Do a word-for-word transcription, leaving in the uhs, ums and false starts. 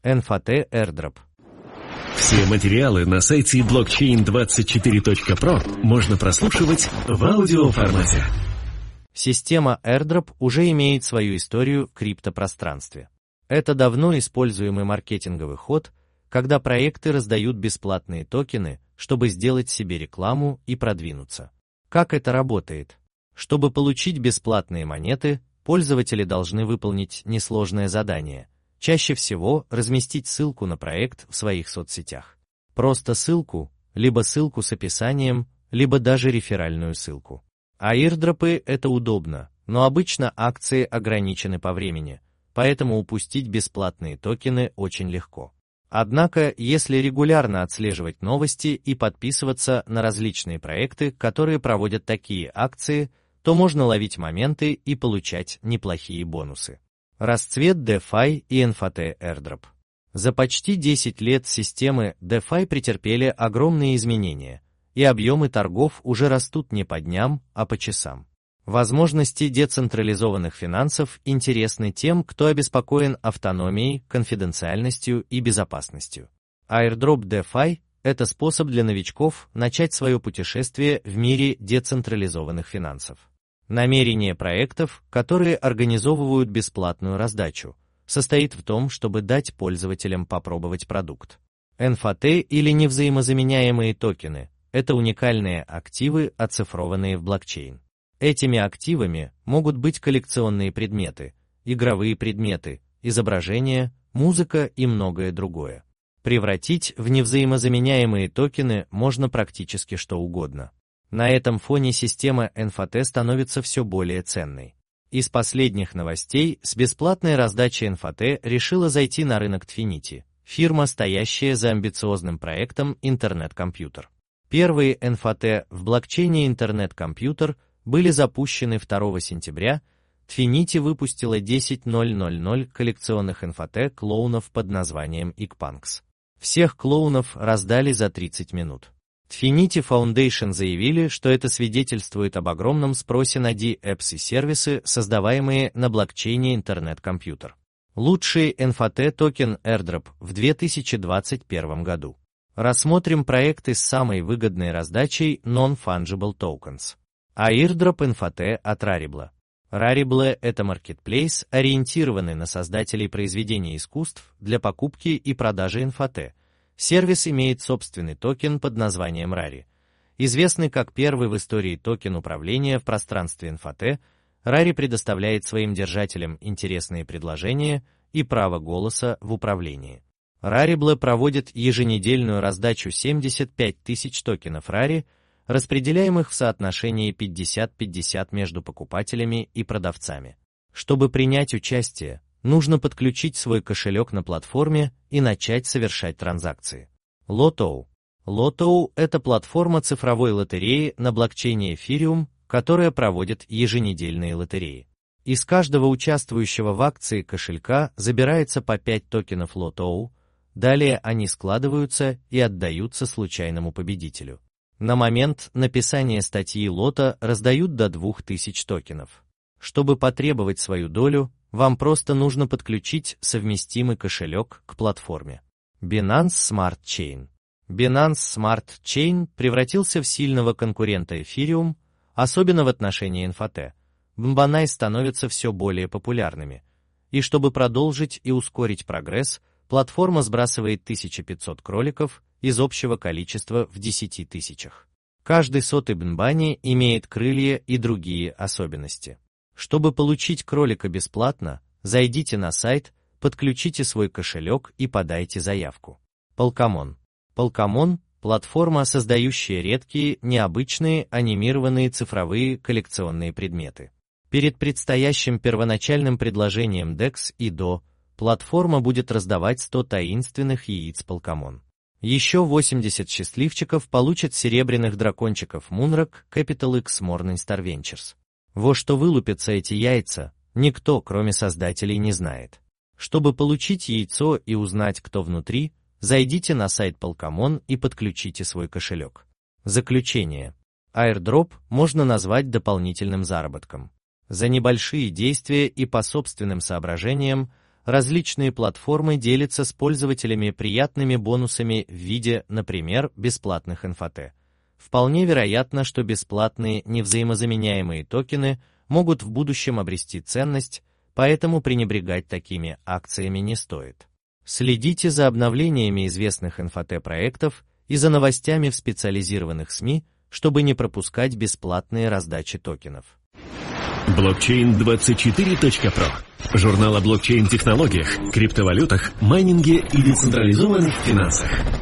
эн эф ти Airdrop. Все материалы на сайте блокчейн двадцать четыре точка про можно прослушивать в аудиоформате. Система Airdrop уже имеет свою историю в криптопространстве. Это давно используемый маркетинговый ход, когда проекты раздают бесплатные токены, чтобы сделать себе рекламу и продвинуться. Как это работает? Чтобы получить бесплатные монеты, пользователи должны выполнить несложное задание. Чаще всего разместить ссылку на проект в своих соцсетях. Просто ссылку, либо ссылку с описанием, либо даже реферальную ссылку. Airdrop'ы — это удобно, но обычно акции ограничены по времени, поэтому упустить бесплатные токены очень легко. Однако, если регулярно отслеживать новости и подписываться на различные проекты, которые проводят такие акции, то можно ловить моменты и получать неплохие бонусы. Расцвет DeFi и эн эф ти Airdrop. За почти десять лет системы DeFi претерпели огромные изменения, и объемы торгов уже растут не по дням, а по часам. Возможности децентрализованных финансов интересны тем, кто обеспокоен автономией, конфиденциальностью и безопасностью. Airdrop DeFi – это способ для новичков начать свое путешествие в мире децентрализованных финансов. Намерение проектов, которые организовывают бесплатную раздачу, состоит в том, чтобы дать пользователям попробовать продукт. эн эф ти или невзаимозаменяемые токены – это уникальные активы, оцифрованные в блокчейн. Этими активами могут быть коллекционные предметы, игровые предметы, изображения, музыка и многое другое. Превратить в невзаимозаменяемые токены можно практически что угодно. На этом фоне система эн эф ти становится все более ценной. Из последних новостей с бесплатной раздачей эн эф ти решила зайти на рынок Tfinity, фирма, стоящая за амбициозным проектом интернет-компьютер. Первые эн эф ти в блокчейне интернет-компьютер были запущены второго сентября. Tfinity выпустила десять тысяч коллекционных эн эф ти клоунов под названием Икпанкс. Всех клоунов раздали за тридцать минут. Tfinity Foundation заявили, что это свидетельствует об огромном спросе на ди эпс и сервисы, создаваемые на блокчейне интернет-компьютер. Лучший эн эф ти токен Airdrop в две тысячи двадцать первом году. Рассмотрим проекты с самой выгодной раздачей Non-Fungible Tokens. Airdrop эн эф ти от Rarible. Rarible — это маркетплейс, ориентированный на создателей произведений искусств для покупки и продажи эн эф ти. Сервис имеет собственный токен под названием Rari. Известный как первый в истории токен управления в пространстве эн эф ти, Rari предоставляет своим держателям интересные предложения и право голоса в управлении. Rarible проводит еженедельную раздачу семьдесят пять тысяч токенов Rari, распределяемых в соотношении пятьдесят на пятьдесят между покупателями и продавцами. Чтобы принять участие, нужно подключить свой кошелек на платформе и начать совершать транзакции. Loto. Loto — это платформа цифровой лотереи на блокчейне Ethereum, которая проводит еженедельные лотереи. Из каждого участвующего в акции кошелька забирается по пять токенов Loto, далее они складываются и отдаются случайному победителю. На момент написания статьи лота раздают до двух тысяч токенов. Чтобы потребовать свою долю, вам просто нужно подключить совместимый кошелек к платформе. Binance Smart Chain. Binance Smart Chain превратился в сильного конкурента Ethereum, особенно в отношении эн эф ти. би эн би становятся все более популярными. И чтобы продолжить и ускорить прогресс, платформа сбрасывает тысячу пятьсот кроликов из общего количества в десяти тысячах. Каждый сотый би эн би имеет крылья и другие особенности. Чтобы получить кролика бесплатно, зайдите на сайт, подключите свой кошелек и подайте заявку. Polkamon. Polkamon – платформа, создающая редкие, необычные, анимированные цифровые коллекционные предметы. Перед предстоящим первоначальным предложением декс и до, платформа будет раздавать сто таинственных яиц Polkamon. Еще восемьдесят счастливчиков получат серебряных дракончиков Moonrock Capital X Morningstar Ventures. Во что вылупятся эти яйца, никто, кроме создателей, не знает. Чтобы получить яйцо и узнать, кто внутри, зайдите на сайт Polkamon и подключите свой кошелек. Заключение. Airdrop можно назвать дополнительным заработком. За небольшие действия и по собственным соображениям различные платформы делятся с пользователями приятными бонусами в виде, например, бесплатных эн эф ти. Вполне вероятно, что бесплатные невзаимозаменяемые токены могут в будущем обрести ценность, поэтому пренебрегать такими акциями не стоит. Следите за обновлениями известных эн эф ти-проектов и за новостями в специализированных СМИ, чтобы не пропускать бесплатные раздачи токенов. блокчейн двадцать четыре точка про. Журнал о блокчейн-технологиях, криптовалютах, майнинге и децентрализованных финансах.